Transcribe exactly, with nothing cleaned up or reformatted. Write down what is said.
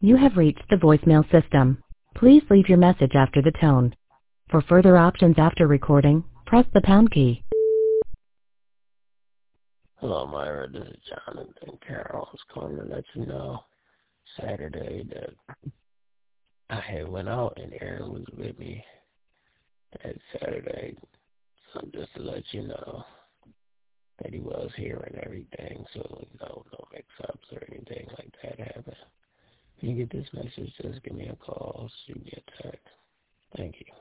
You have reached the voicemail system. Please leave your message after the tone. For further options after recording, press the pound key. Hello, Myra. This is Jonathan Carroll. I was calling to let you know Saturday that I had went out and Aaron was with me that Saturday. So just to let you know that he was here and everything, so no, no mix-ups or anything like that happened. If you get this message, just give me a call, shoot me a text. Thank you.